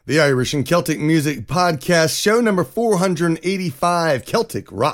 The Irish and Celtic Music Podcast, show number 485, Celtic Rock.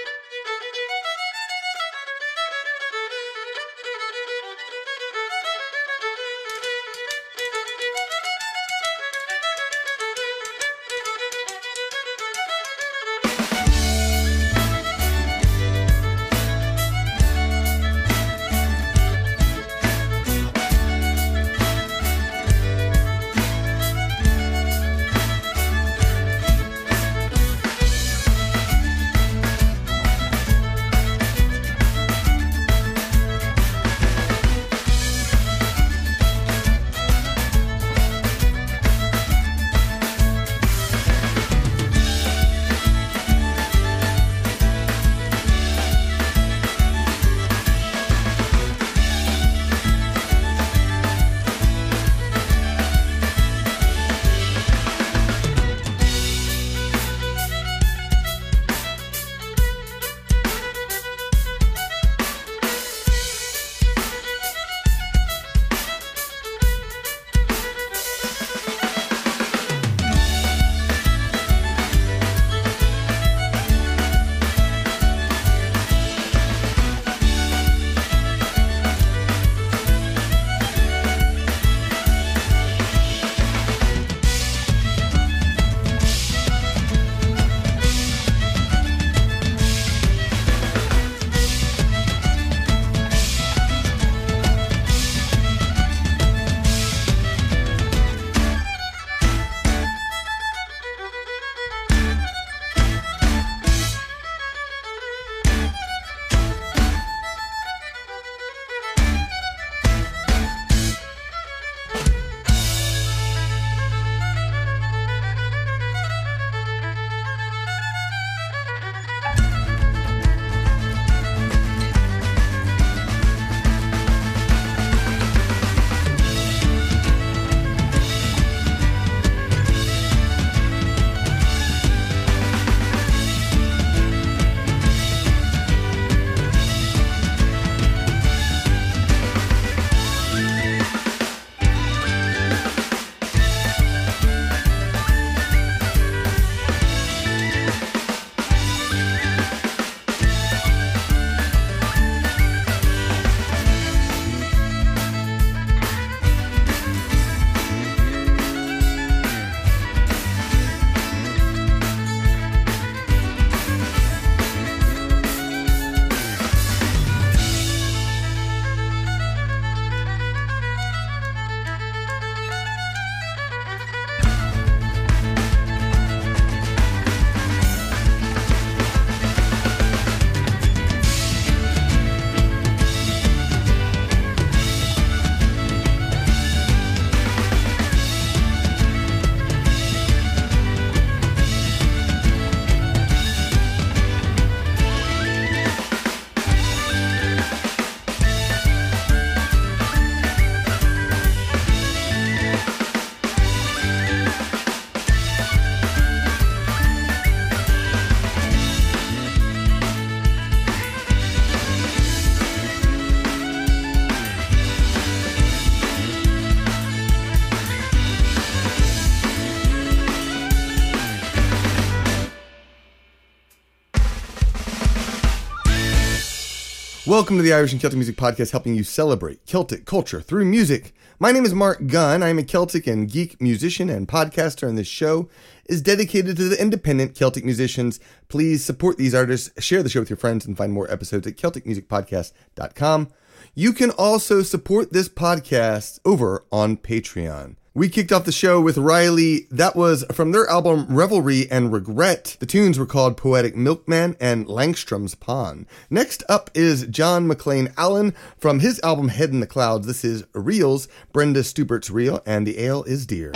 Welcome to the Irish and Celtic Music Podcast, helping you celebrate Celtic culture through music. My name is Mark Gunn. I'm a Celtic and geek musician and podcaster, and this show is dedicated to the independent Celtic musicians. Please support these artists, share the show with your friends, and find more episodes at CelticMusicPodcast.com. You can also support this podcast over on Patreon. We kicked off the show with Riley. That was from their album Revelry and Regret. The tunes were called Poetic Milkman and Langstrom's Pond. Next up is John McLean Allen from his album Head in the Clouds. This is Reels, Brenda Stubert's Reel, and The Ale is Dear.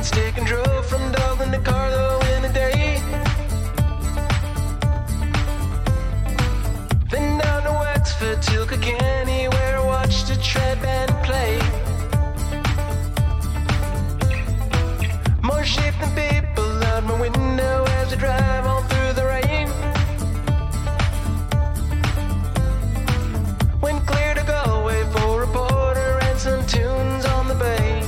stick and drove from Dublin to Carlow in a day. Then down to Wexford till Kilkenny, where I watched a trad band play. More sheep than people out my window as I drive on through the rain. Went clear to Galway for a porter and some tunes on the bay.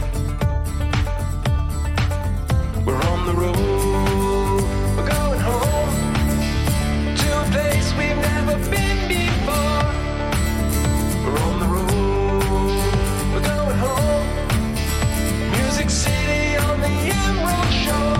We're on the road, we're going home to a place we've never been before. We're on the road, we're going home. Music City on the Emerald Shore.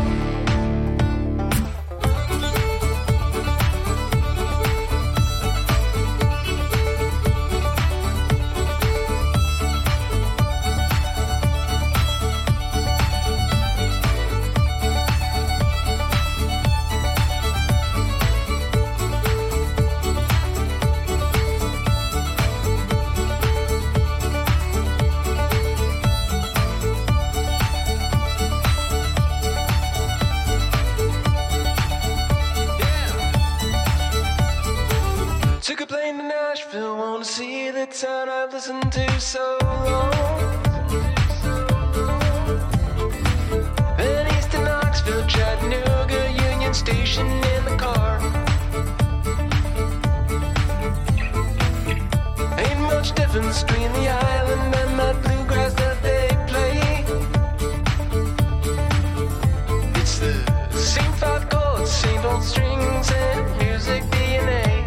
Took a plane to Nashville, wanna see the town I've listened to so long. Then east to Knoxville, Chattanooga, Union Station in the car. Ain't much difference between the island and that bluegrass that they play. It's the same 5 chords, same old strings and music DNA.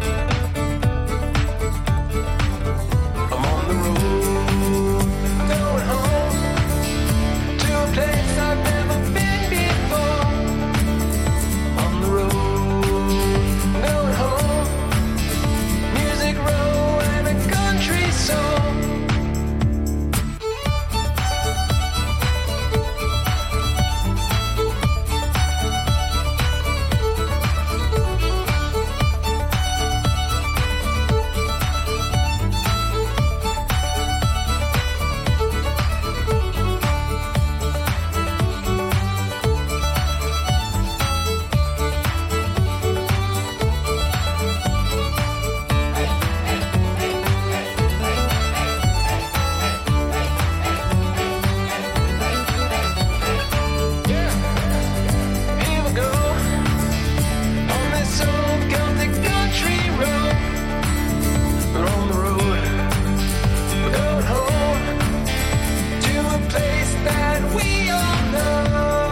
Going home to a place I've never been before. On the road, going home. Music Row and a country song. Here we go on this old Celtic country road. We're on the road, we're going home to a place that we all know.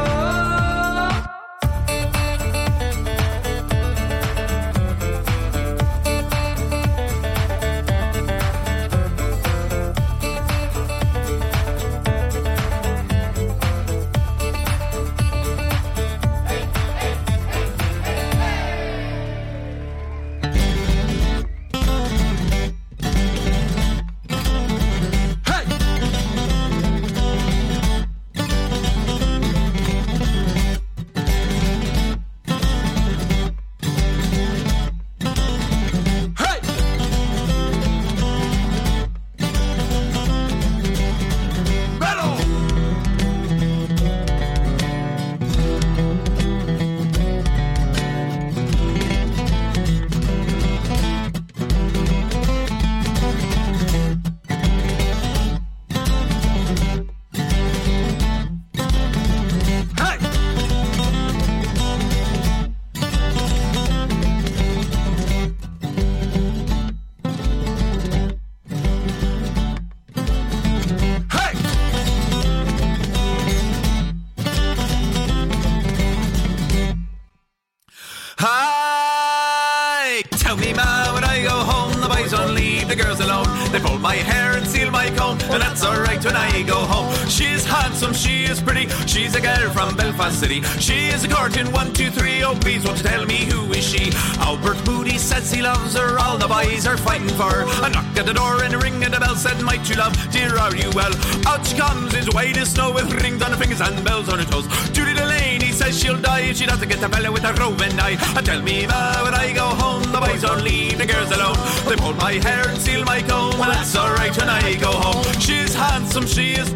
Hi! Tell me, ma, when I go home, the boys don't leave the girls alone. They pull my hair and seal my comb, and that's alright when I go home. She's handsome, she is pretty, she's a girl from Belfast City. She is a courting 1, 2, 3, oh please won't you tell me who is she? Albert Moody says he loves her, all the boys are fighting for her. A knock at the door and a ring at the bell said, might you love, dear are you well? Out she comes into white as snow with rings on her fingers and bells on her toes. Judy Delaney says she'll die if she doesn't get a fella with a roving eye. And tell me, ma, when I go home, the boys don't leave the girls alone. They pull my hair and seal my comb, and that's alright when I go home. She's handsome, she is pretty, she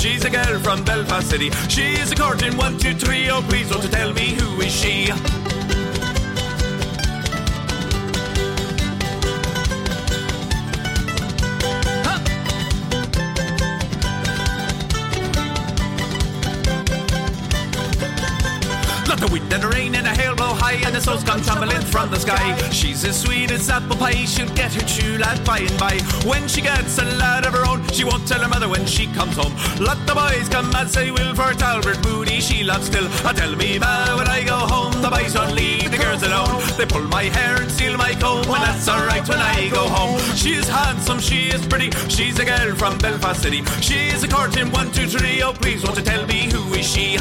She's a girl from Belfast City. She's a courting 1, 2, 3. Oh, please don't tell me who is she. The wind and the rain and the hail blow high, and the snows come tumbling from the sky. She's as sweet as apple pie, she'll get her true lad by and by. When she gets a lad of her own, she won't tell her mother when she comes home. Let the boys come and say will for Talbert Moody, she loves still. Tell me ma when I go home, the boys don't leave the girls alone. They pull my hair and steal my comb, and that's alright when I go home. She is handsome, she is pretty, she's a girl from Belfast City. She is a courting 1, 2, 3. Oh please won't you tell me who is she.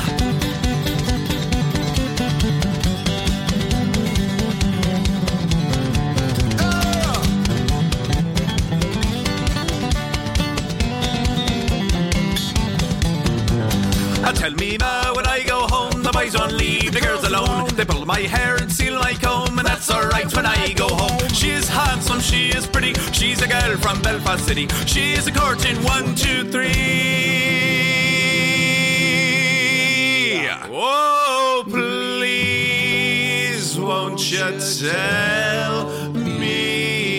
Tell me ma when I go home, the boys won't leave the girls alone. They pull my hair and steal my comb, and that's alright when I go home. She is handsome, she is pretty, she's a girl from Belfast City. She is a courting 1, 2, 3. Oh please won't you tell me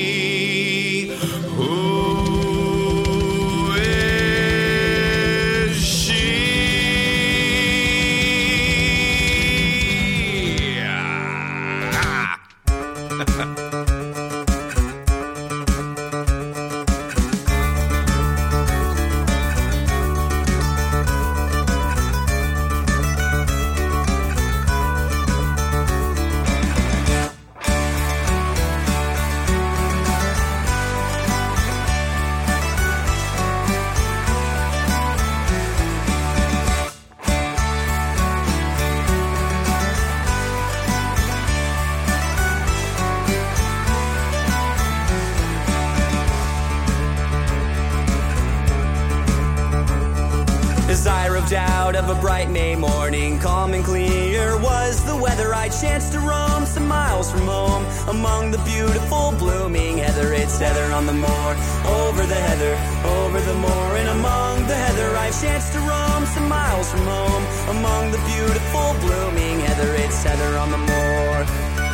out of a bright May morning, calm and clear was the weather. I chanced to roam some miles from home among the beautiful blooming heather. It's heather on the moor, over the heather, over the moor, and among the heather. I chanced to roam some miles from home among the beautiful blooming heather. It's heather on the moor.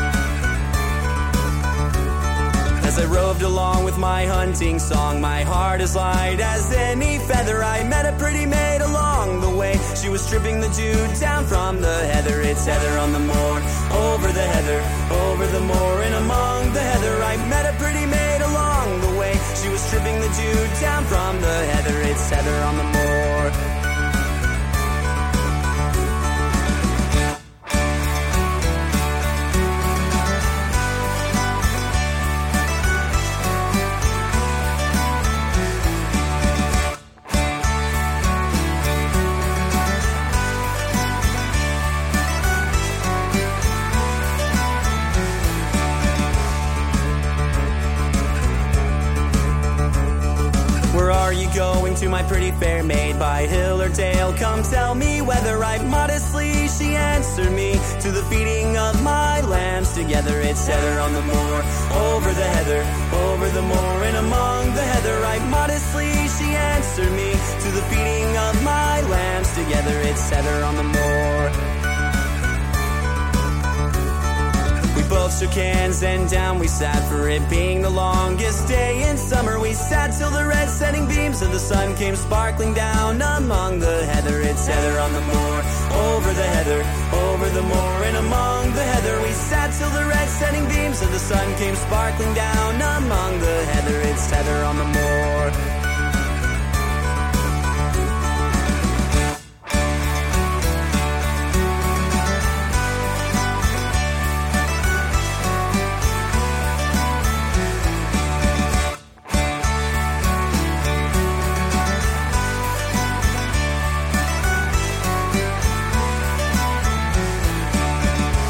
As I roved along with my hunting song, my heart as light as any feather. I met a pretty maid along the way. She was stripping the dew down from the heather. It's heather on the moor, over the heather, over the moor, and among the heather. I met a pretty maid along the way. She was stripping the dew down from the heather. It's heather on the moor. Going to my pretty fair maid by hill or dale, come tell me whether right modestly. She answered me, to the feeding of my lambs together. It's heather on the moor, over the heather, over the moor, and among the heather. Right modestly she answered me, to the feeding of my lambs together. It's heather on the moor. We both shook hands and down we sat, for it being the longest day in summer. We sat till the red setting beams of the sun came sparkling down among the heather. It's heather on the moor, over the heather, over the moor, and among the heather. We sat till the red setting beams of the sun came sparkling down among the heather. It's heather on the moor.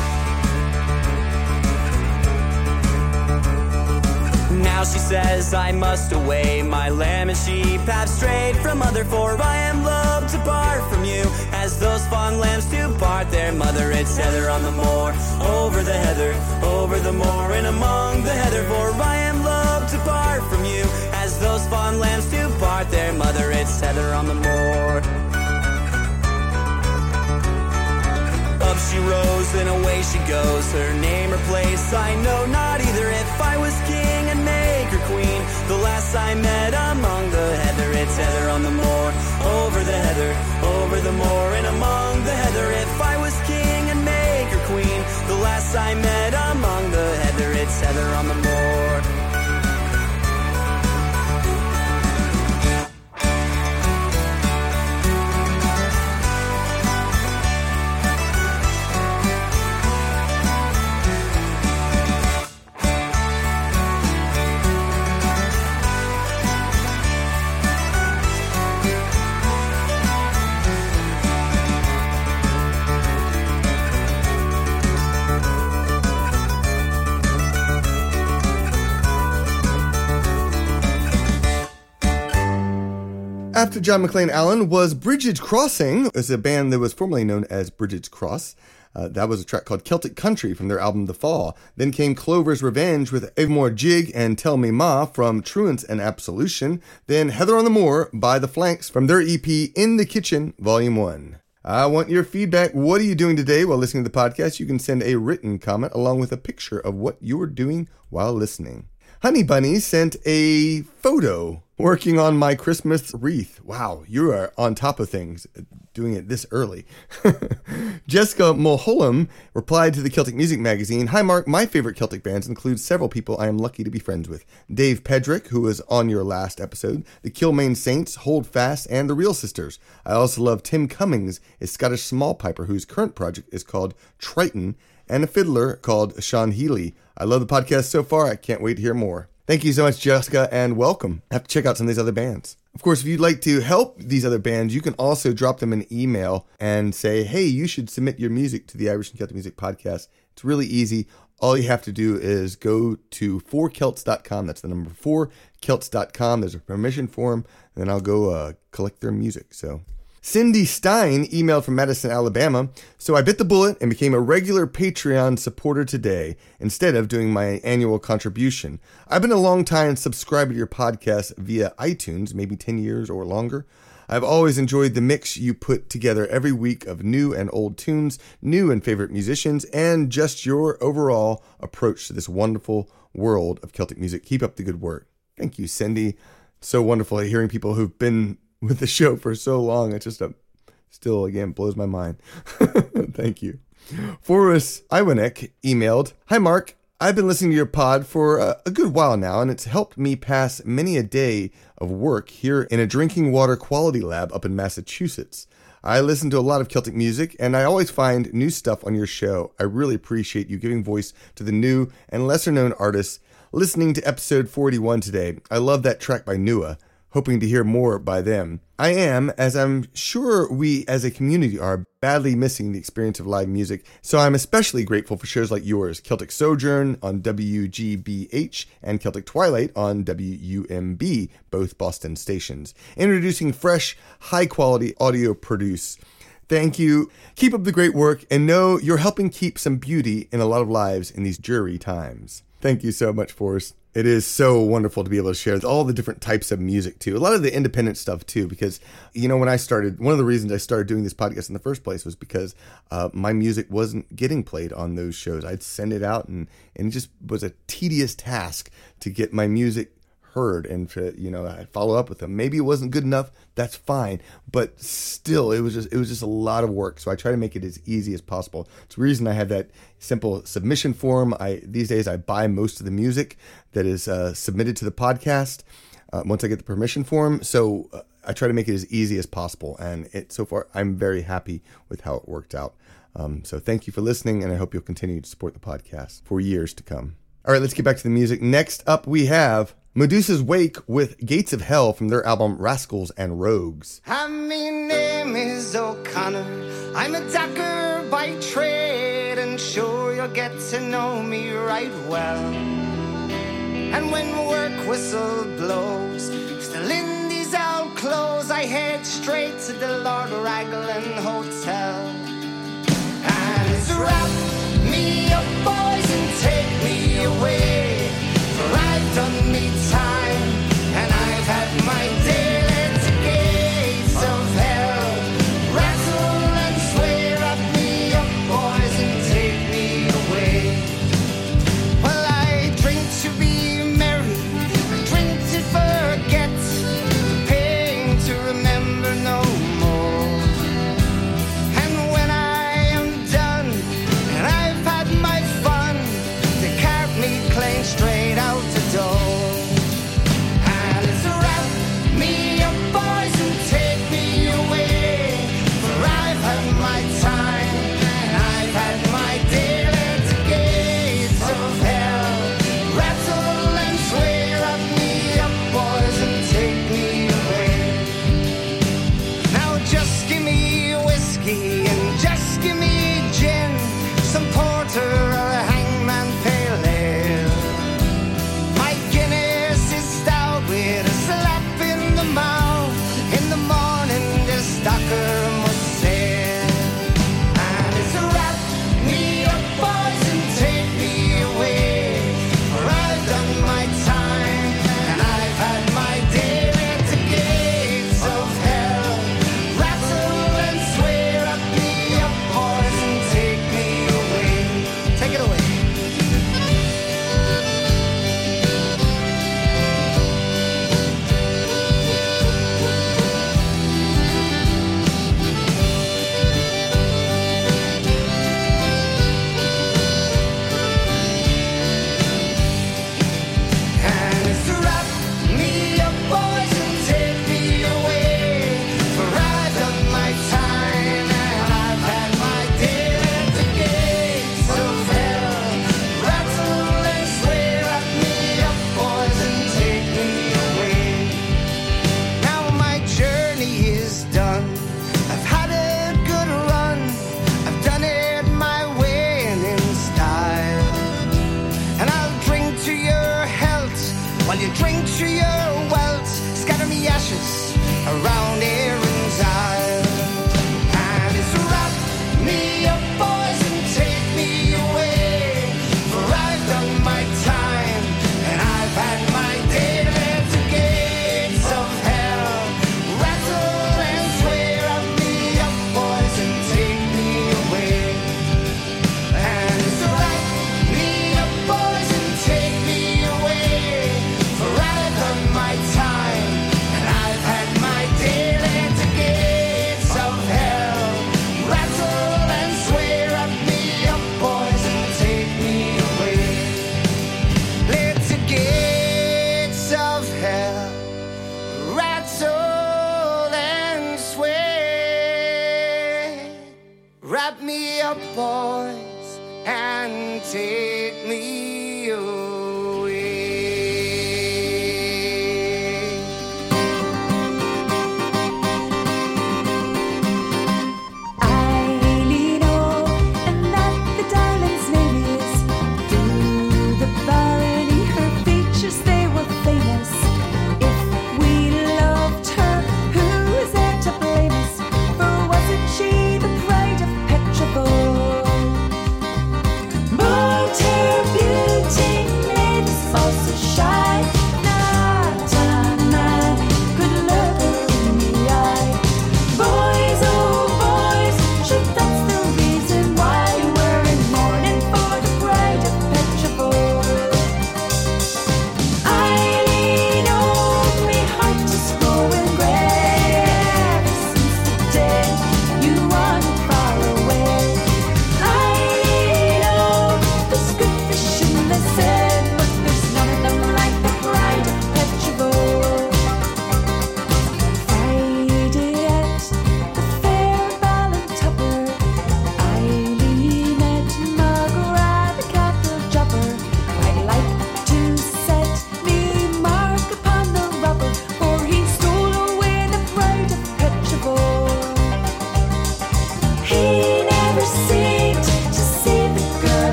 She says, I I must away. My lamb and sheep have strayed from mother, for I am loved to part from you. As those fond lambs do part their mother, it's heather on the moor, over the heather, over the moor, and among the heather, for I am loved to part from you. As those fond lambs do part their mother, it's heather on the moor. Up she rose, and away she goes. Her name or place I know not either. If I was king and make her queen, the last I met among the heather, it's heather on the moor, over the heather, over the moor, and among the heather. If I was king and make her queen, the last I met among the heather, it's heather on the moor. After John McLean Allen was Bridget's Crossing, is a band that was formerly known as Bridget's Cross. That was a track called Celtic Country from their album The Fall. Then came Clover's Revenge with Avemore Jig and Tell Me Ma from Truants and Absolution. Then Heather on the Moor by The Flanks from their EP In the Kitchen, Volume 1. I want your feedback. What are you doing today while listening to the podcast? You can send a written comment along with a picture of what you're doing while listening. Honey Bunny sent a photo working on my Christmas wreath. Wow, you are on top of things, doing it this early. Jessica Mulholland replied to the Celtic Music Magazine, "Hi Mark, my favorite Celtic bands include several people I am lucky to be friends with. Dave Pedrick, who was on your last episode, the Kilmaine Saints, Hold Fast, and the Real Sisters. I also love Tim Cummings, a Scottish small piper whose current project is called Triton, and a fiddler called Sean Healy. I love the podcast so far. I can't wait to hear more." Thank you so much, Jessica, and welcome. I have to check out some of these other bands. Of course, if you'd like to help these other bands, you can also drop them an email and say, hey, you should submit your music to the Irish and Celtic Music Podcast. It's really easy. All you have to do is go to 4celts.com. That's the number 4celts.com. There's a permission form, and then I'll go collect their music. So Cindy Stein emailed from Madison, Alabama. "So I bit the bullet and became a regular Patreon supporter today instead of doing my annual contribution. I've been a long time subscriber to your podcast via iTunes, maybe 10 years or longer. I've always enjoyed the mix you put together every week of new and old tunes, new and favorite musicians, and just your overall approach to this wonderful world of Celtic music. Keep up the good work." Thank you, Cindy. So wonderful hearing people who've been with the show for so long. It just still, again, blows my mind. Thank you. Forrest Iwanek emailed, "Hi, Mark. I've been listening to your pod for a good while now, and it's helped me pass many a day of work here in a drinking water quality lab up in Massachusetts. I listen to a lot of Celtic music, and I always find new stuff on your show. I really appreciate you giving voice to the new and lesser-known artists. Listening to episode 41 today, I love that track by Nua. Hoping to hear more by them. I am, as I'm sure we as a community are, badly missing the experience of live music, so I'm especially grateful for shows like yours, Celtic Sojourn on WGBH and Celtic Twilight on WUMB, both Boston stations, introducing fresh, high-quality audio produce. Thank you. Keep up the great work, and know you're helping keep some beauty in a lot of lives in these dreary times." Thank you so much, Forrest. It is so wonderful to be able to share all the different types of music too. A lot of the independent stuff too, because, when I started, one of the reasons I started doing this podcast in the first place was because my music wasn't getting played on those shows. I'd send it out and it just was a tedious task to get my music heard and to, I'd follow up with them. Maybe it wasn't good enough. That's fine. But still, it was just a lot of work. So I try to make it as easy as possible. It's the reason I have that simple submission form. These days I buy most of the music that is submitted to the podcast once I get the permission form. So I try to make it as easy as possible. And so far, I'm very happy with how it worked out. So thank you for listening, and I hope you'll continue to support the podcast for years to come. All right, let's get back to the music. Next up, we have Medusa's Wake with Gates of Hell from their album Rascals and Rogues. Hi, my name is O'Connor. I'm a docker by trade, and sure you'll get to know me right well. And when work whistle blows, still in these old clothes, I head straight to the Lord Raglan Hotel. And it's wrap me up, boys, and take me away, for I've done me time, and I've had my day. Let the gates of hell rattle and sway. Wrap me up, boys, and take me away. Well, I drink to be merry, I drink to forget, the pain to remember no more. And when I am done and I've had my fun, they cart me clean straight out the door. And it's wrap me up, boys, and take me away, for I've had my time and I've had my day. Let the gates of hell rattle and sway. Wrap me up, boys, and take me away. Now just give me whiskey and just give me gin, some porter or a hangman pale ale. My Guinness is stout with a slap in the mouth. In the morning the stocker must sail. And it's a wrap me up, boys, and take me away, for I've done my time and I've had my day. Let the gates of hell rattle and sway. Wrap me up, boys, and take me away. Take it away. And it's wrap me up, boys, and take me away, for I've done my time and I've had my day. Let the gates of hell rattle and sway. Wrap me up, boys, and take me away. Now my journey is done, I've had a good run, I've done it my way and in style. And I'll drink to your health while you drink to your wealth. Scatter me ashes around Aaron's Isle. And it's wrap me up, boys, and take me away, for I've done my time and I've had my day. Let the gates of hell rattle and sway. Wrap me up, boys, and take me away. And it's wrap me up, boys, and take me away, for I've done my time and I've had my day. Let the gates of hell rattle and sway. Wrap me up, boys, and take me away. Let the gates of hell rattle and sway. Wrap me up, boys, and take me away. I know, and that the darling's name is. Through the barony, her features they were famous. If we loved her, who is there to blame us? For wasn't she the pride of Petrogor? But her beauty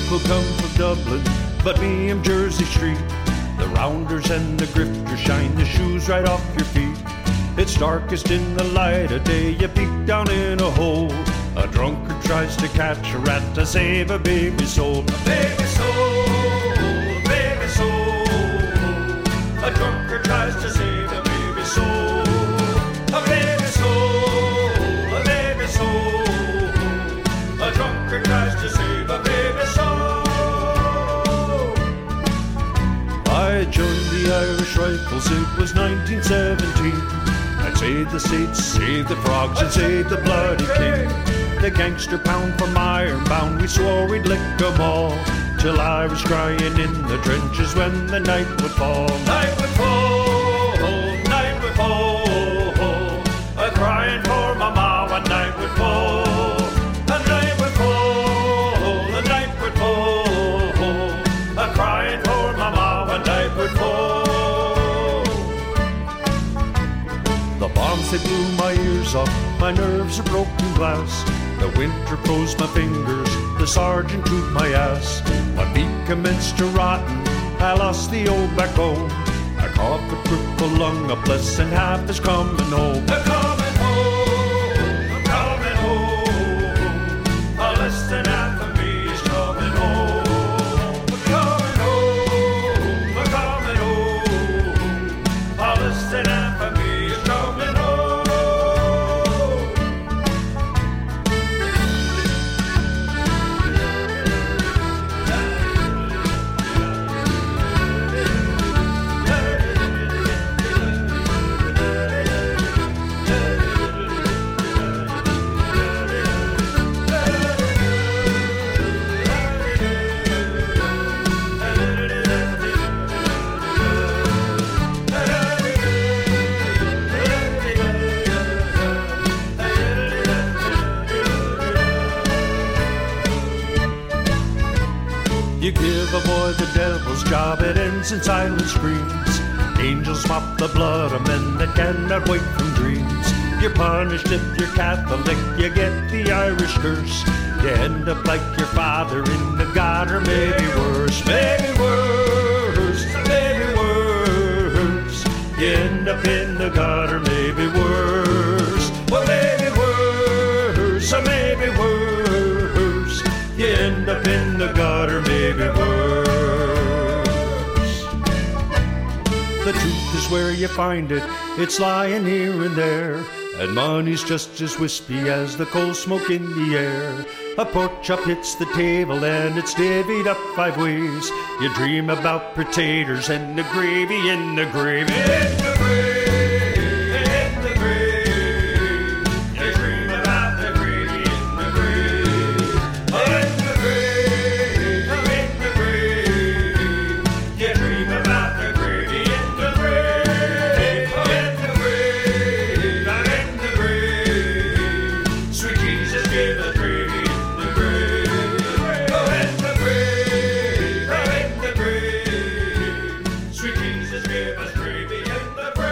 people come from Dublin, but me am Jersey Street. The rounders and the grifters shine the shoes right off your feet. It's darkest in the light of day, you peek down in a hole. A drunkard tries to catch a rat to save a baby soul. A baby soul, a baby soul. A drunkard tries to save a baby soul. A baby soul, a baby soul. A drunkard tries to save a baby soul. I joined the Irish Rifles, it was 1917. I'd save the states, save the frogs, and save the bloody king. The gangster pound from Ironbound, we swore we'd lick 'em all, till I was crying in the trenches when the night would fall. Night would fall, night would fall, a crying for my ma when night would fall. The night would fall, the night would fall, a crying for my ma when night would fall. The bombs, they blew my ears off, my nerves are broken glass. The winter froze my fingers, the sergeant chewed my ass. My feet commenced to rotten, I lost the old backbone. I cough a crippled lung, a bless and half is coming home. They're coming home, I'm coming home. A less than half of me is coming home. I'm coming home, I'm coming home. A less than half of me is coming home. You give a boy the devil's job, it ends in silent screams. Angels mop the blood of men that cannot wake from dreams. You're punished if you're Catholic, you get the Irish curse. You end up like your father in the gutter, maybe worse. Maybe worse, maybe worse. You end up in the gutter, maybe worse. Well, maybe worse, or maybe worse. You end up in the gutter, maybe worse. The truth is where you find it, it's lying here and there. And money's just as wispy as the coal smoke in the air. A pork chop hits the table and it's divvied up 5 ways. You dream about potatoes and the gravy in the gravy. In the gravy, in the gravy. You dream about the gravy in the gravy. In the gravy, in the gravy. You dream about the gravy in the gravy. In the gravy, in the gravy. Sweet Jesus, give us gravy in the grave. Oh, in the grave, oh, in the grave. Sweet Jesus, give us gravy in the grave.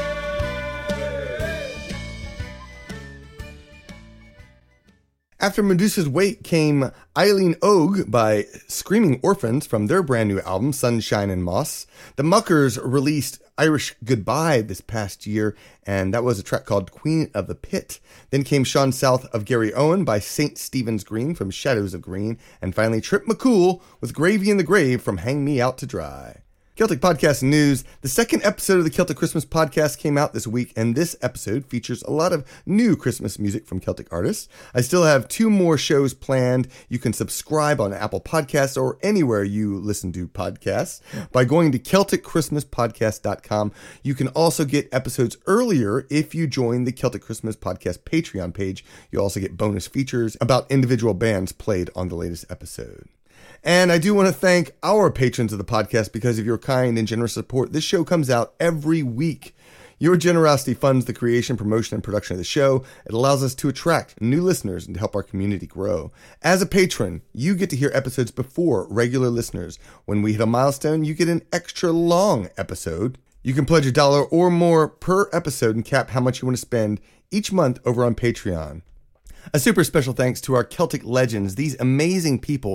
After Medusa's Wake came Eileen Og by Screaming Orphans from their brand new album, Sunshine and Moss. The Muckers released Irish Goodbye this past year, and that was a track called Queen of the Pit. Then came Sean South of Gary Owen by St. Stephen's Green from Shadows of Green, and finally Trip McCool with Gravy in the Grave from Hang Me Out to Dry. Celtic Podcast News. The second episode of the Celtic Christmas Podcast came out this week, and this episode features a lot of new Christmas music from Celtic artists. I still have 2 more shows planned. You can subscribe on Apple Podcasts or anywhere you listen to podcasts by going to CelticChristmasPodcast.com. You can also get episodes earlier if you join the Celtic Christmas Podcast Patreon page. You'll also get bonus features about individual bands played on the latest episode. And I do want to thank our patrons of the podcast because of your kind and generous support. This show comes out every week. Your generosity funds the creation, promotion, and production of the show. It allows us to attract new listeners and to help our community grow. As a patron, you get to hear episodes before regular listeners. When we hit a milestone, you get an extra long episode. You can pledge $1 or more per episode and cap how much you want to spend each month over on Patreon. A super special thanks to our Celtic legends, these amazing people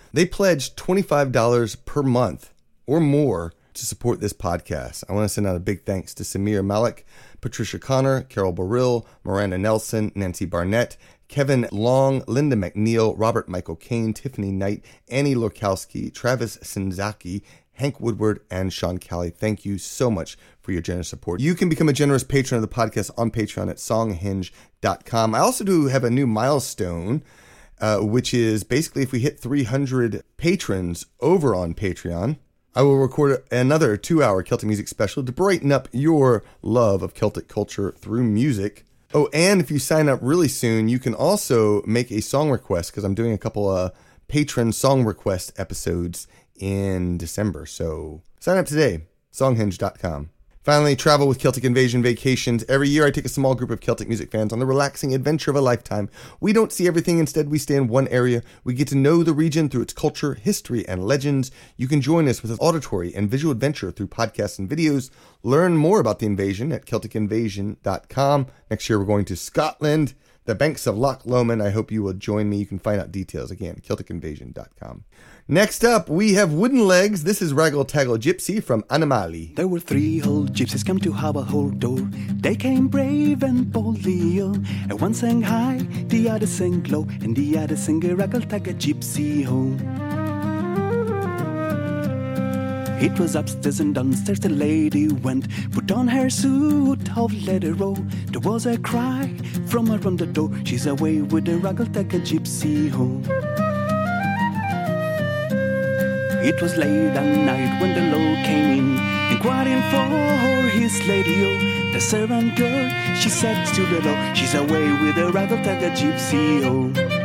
They pledged $25 per month or more to support this podcast. I want to send out a big thanks to Samir Malik, Patricia Connor, Carol Burrill, Miranda Nelson, Nancy Barnett, Kevin Long, Linda McNeil, Robert Michael Kane, Tiffany Knight, Annie Lorkowski, Travis Sinzaki, Hank Woodward, and Sean Callie. Thank you so much for your generous support. You can become a generous patron of the podcast on Patreon at songhinge.com. I also do have a new milestone, which is basically if we hit 300 patrons over on Patreon, I will record another 2-hour Celtic music special to brighten up your love of Celtic culture through music. Oh, and if you sign up really soon, you can also make a song request because I'm doing a couple of patron song request episodes in December. So sign up today, songhinge.com. Finally, travel with Celtic Invasion Vacations. Every year I take a small group of Celtic music fans on the relaxing adventure of a lifetime. We don't see everything. Instead, we stay in one area. We get to know the region through its culture, history, and legends. You can join us with an auditory and visual adventure through podcasts and videos. Learn more about the invasion at CelticInvasion.com. Next year, we're going to Scotland, the banks of Loch Lomond. I hope you will join me. You can find out details again, CelticInvasion.com. Next up, we have Wooden Legs. This is Raggle Taggle Gypsy from Animali. There were 3 old gypsies come to our whole door. They came brave and boldly, oh. And one sang high, the other sang low, and the other sang a Raggle Taggle Gypsy, oh. It was upstairs and downstairs the lady went, put on her suit of leather, oh. There was a cry from around the door, she's away with the Raggle Taggle Gypsy, oh. It was late at night when the Lord came in, inquiring for his lady, oh. The servant girl, she said to the Lord, she's away with the Raggle Taggle Gypsy, oh.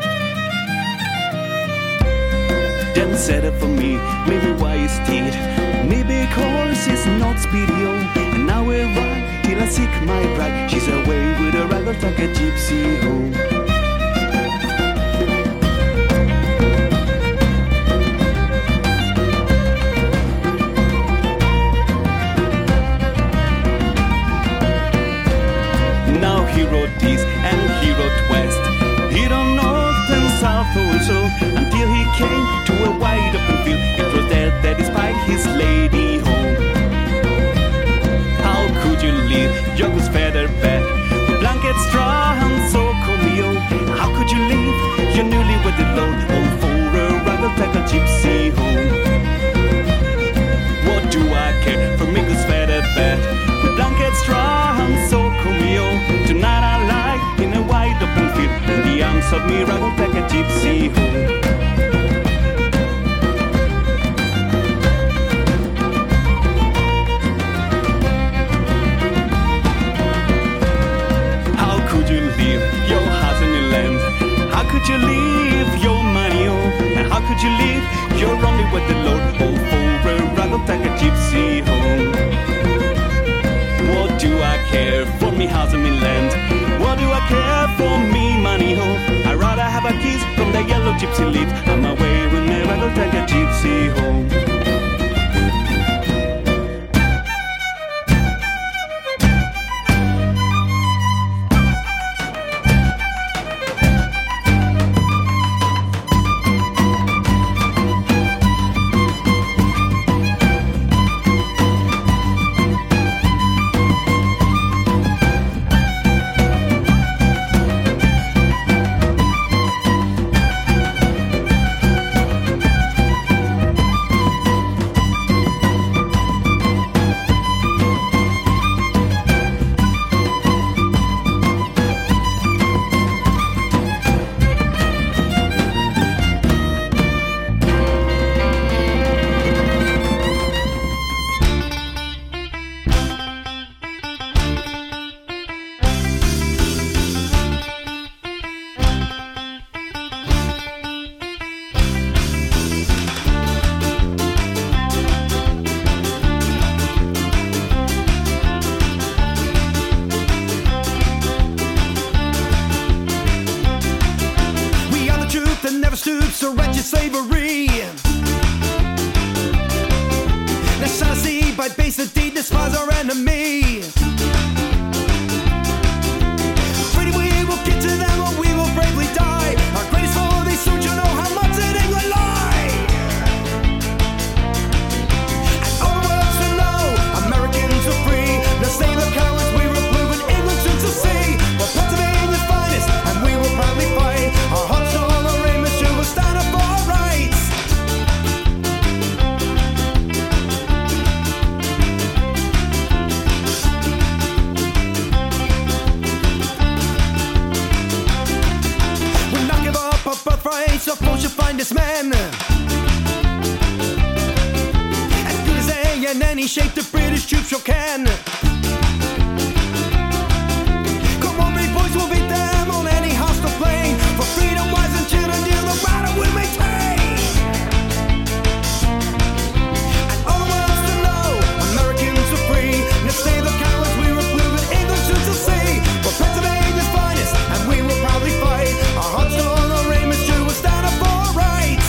Then said it for me, maybe why is it? Maybe because it's not speedy, oh. And now we're right till I seek my bride, she's away with the Raggle Taggle Gypsy, oh. He wrote east and he wrote west. He wrote north and south also, until he came to a wide open field. It was there that he spied his lady home. How could you leave your goose feather bed with blanket straw and so comio? How could you leave your newlywed alone, all for a Raggle Taggle Gypsy home? What do I care for me goose feather bed with blanket straw and so comio? Tonight I lie in a wide open field, in the arms of me Raggle Taggle Gypsy home. How could you leave your house and your land? How could you leave your money, oh? And how could you leave your only with the Lord, oh, for a Raggle Taggle Gypsy home? What do I care for me house and me land? What do I care for me money, oh? I'd rather have a kiss from the yellow gypsy lips. I'm away with my Raggle Taggle Gypsy home. stoops to wretched slavery. Nationality by base of deed despise our enemy. Freedom we will get to them or we will bravely die. Our greatest foe they soon shall know how much in England lie. the foe should find this man. As good as A in any shape, the British troops sure can. Come on, me boys, we'll beat them on any hostile plane. For freedom, wise and children, deal the battle we'll maintain. And all the world's to know, Americans are free. Let's say the cowards we were blue, and England should still see. We're Pennsylvania's finest, and we will proudly fight. Our hearts still on our aim, it's true, we'll stand up for our rights.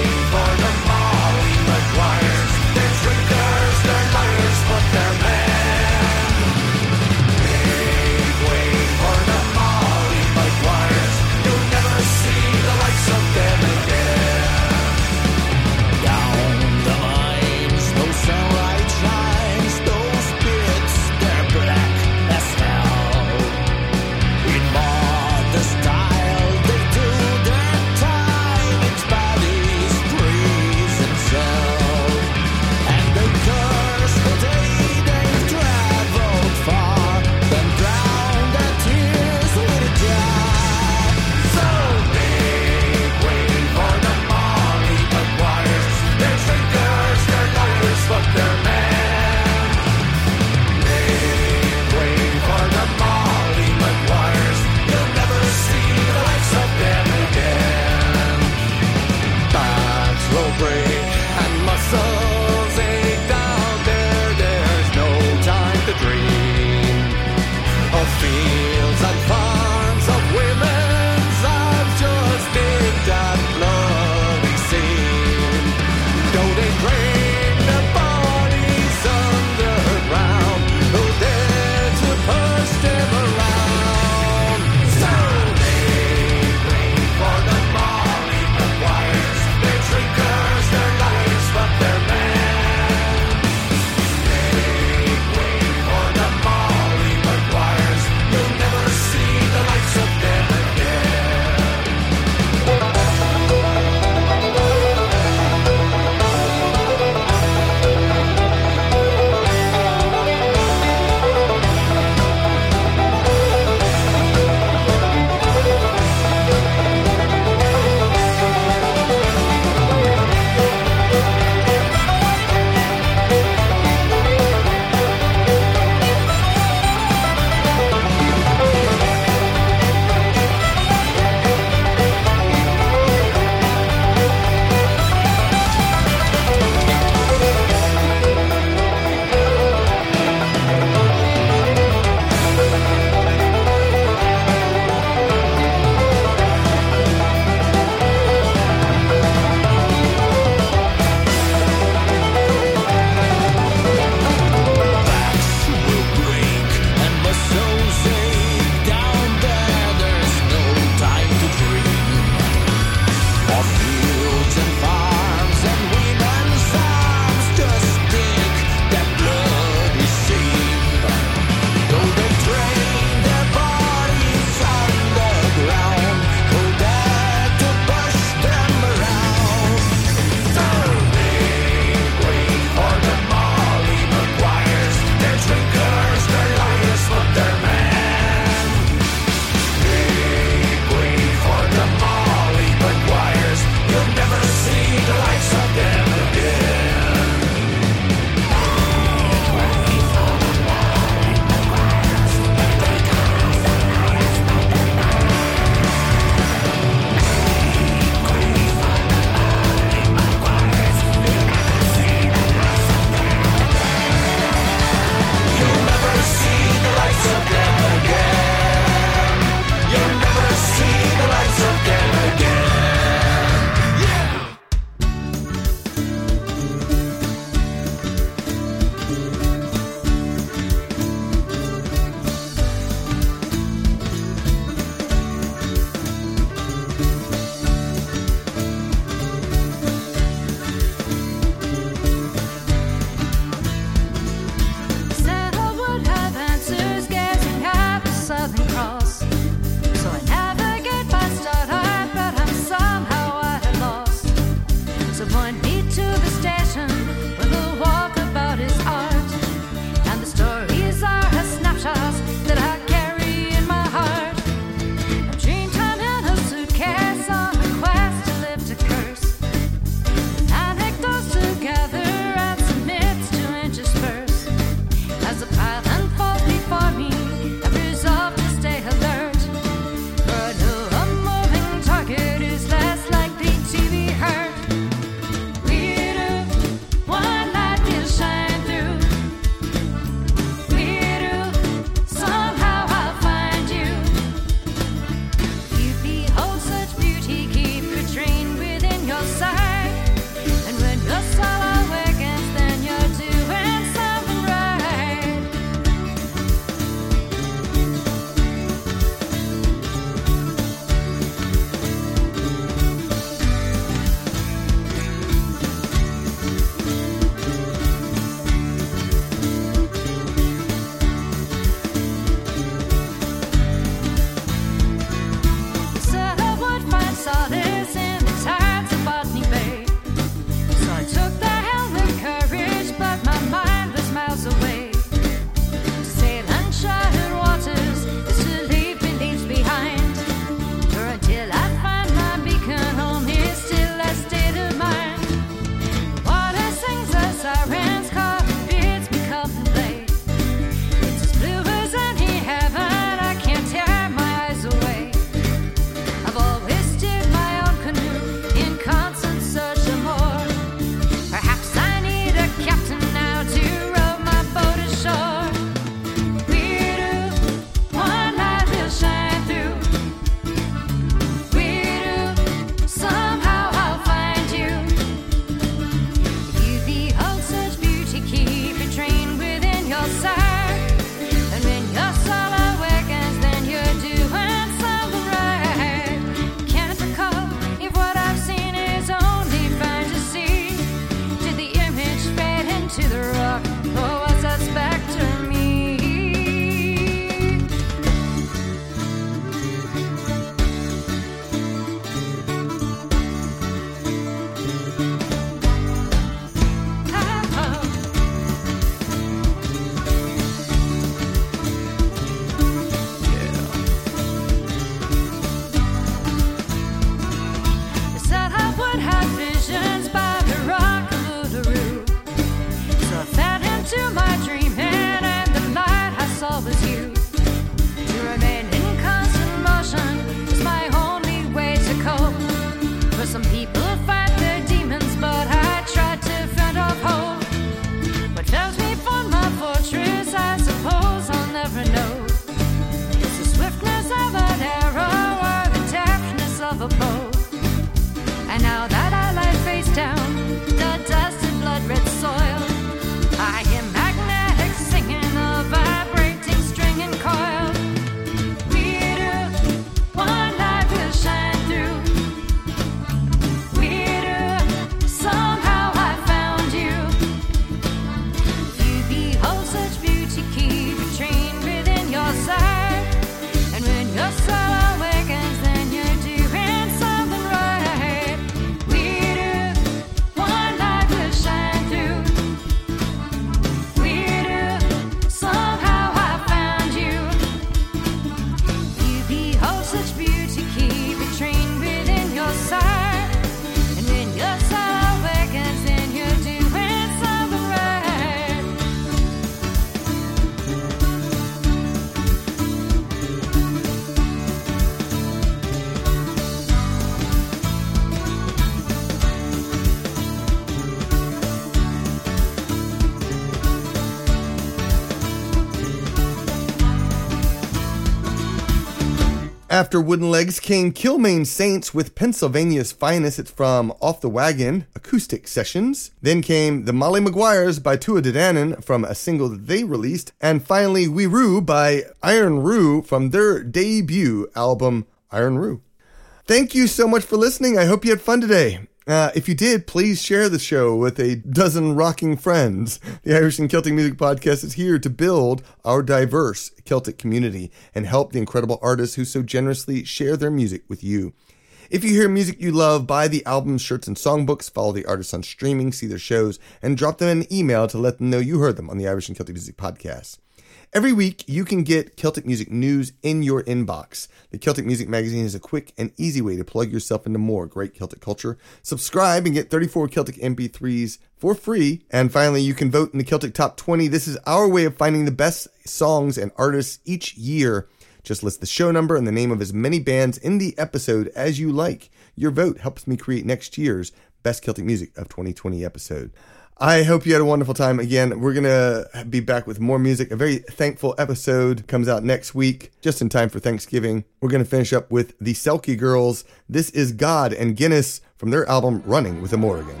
After Wooden Legs came Kilmaine Saints with Pennsylvania's Finest. It's from Off the Wagon Acoustic Sessions. Then came The Molly Maguires by Tua Dedanen from a single that they released. And finally, We Roo by Iron Roo from their debut album, Iron Roo. Thank you so much for listening. I hope you had fun today. If you did, please share the show with a dozen rocking friends. The Irish and Celtic Music Podcast is here to build our diverse Celtic community and help the incredible artists who so generously share their music with you. If you hear music you love, buy the albums, shirts, and songbooks, follow the artists on streaming, see their shows, and drop them an email to let them know you heard them on the Irish and Celtic Music Podcast. Every week, you can get Celtic music news in your inbox. The Celtic Music Magazine is a quick and easy way to plug yourself into more great Celtic culture. Subscribe and get 34 Celtic MP3s for free. And finally, you can vote in the Celtic Top 20. This is our way of finding the best songs and artists each year. Just list the show number and the name of as many bands in the episode as you like. Your vote helps me create next year's Best Celtic Music of 2020 episode. I hope you had a wonderful time. Again, we're going to be back with more music. A very thankful episode comes out next week, just in time for Thanksgiving. We're going to finish up with the Selkie Girls. This is God and Guinness from their album Running with a Morrigan.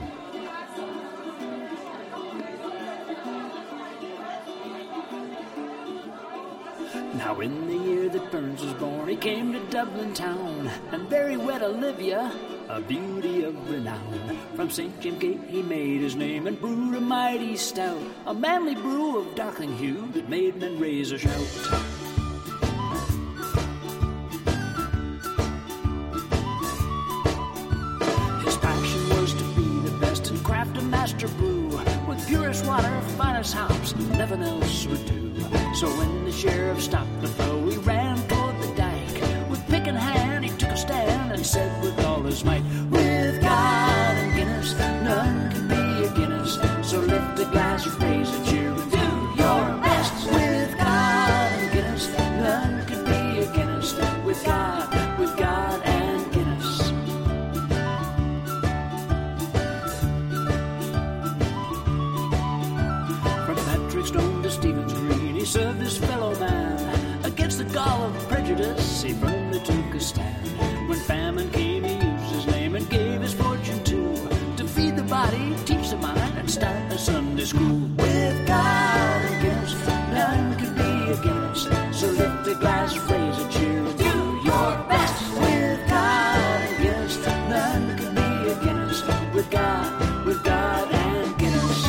Now in the year that Burns was born, he came to Dublin town, and very wed Olivia, a beauty of renown. From St. James Gate he made his name and brewed a mighty stout, a manly brew of darkling hue that made men raise a shout. His passion was to be the best and craft a master brew, with purest water, finest hops, nothing else would do. So when the sheriff stopped the flow, he ran toward the dike. With pick in hand, he took a stand and said with all his might, with God and Guinness, none can be a Guinness. So lift a glass, raise a cheer, and do your best. With God and Guinness, none can be a Guinness. With God and Guinness. From Patrick Stone to Stephen's Green, he served his fellow man. Against the gall of prejudice, he firmly took a stand. When famine came, he used his name and gave his fortune too, to feed the body, teach the mind, and start a Sunday school. With God and Guinness, none can be a Guinness. So lift a glass, raise a cheer, and do your best. With God and Guinness, none can be a Guinness. With God and Guinness.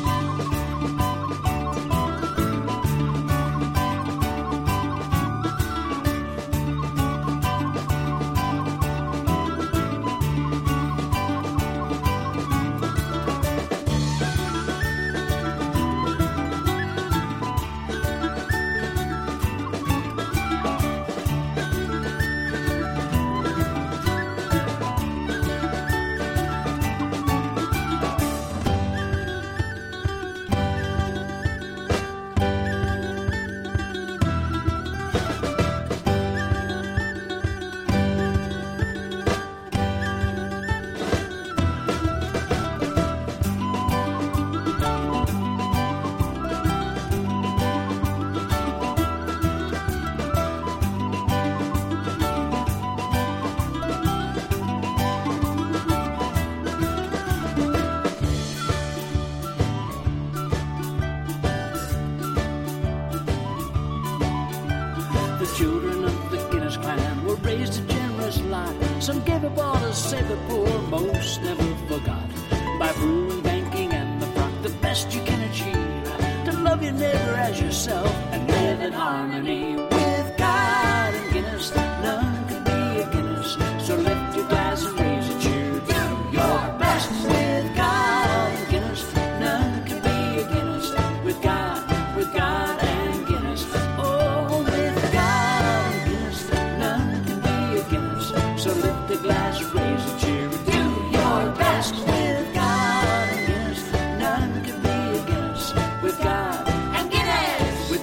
Children of the Guinness clan were raised a generous lot. Some gave up all to save the poor, most never forgot. By brewing, banking, and the proc, the best you can achieve, to love your neighbor as yourself and live in harmony. With God and Guinness, none can be a Guinness. So lift your glass and raise a cheer, do your best. With God and Guinness, none can be a Guinness. With God and Guinness. Oh, with God and Guinness, none can be a Guinness. So lift the glass, raise a cheer, and do your best. With God and Guinness, none can be a Guinness. With God and Guinness. With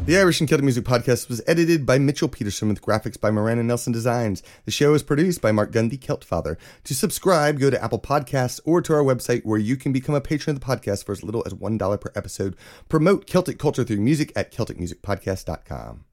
The Irish and Celtic Music Podcast was edited by Mitchell Peterson with graphics by Miranda Nelson Designs. The show is produced by Mark Gundy, Celtfather. To subscribe, go to Apple Podcasts or to our website where you can become a patron of the podcast for as little as $1 per episode. Promote Celtic culture through music at CelticMusicPodcast.com.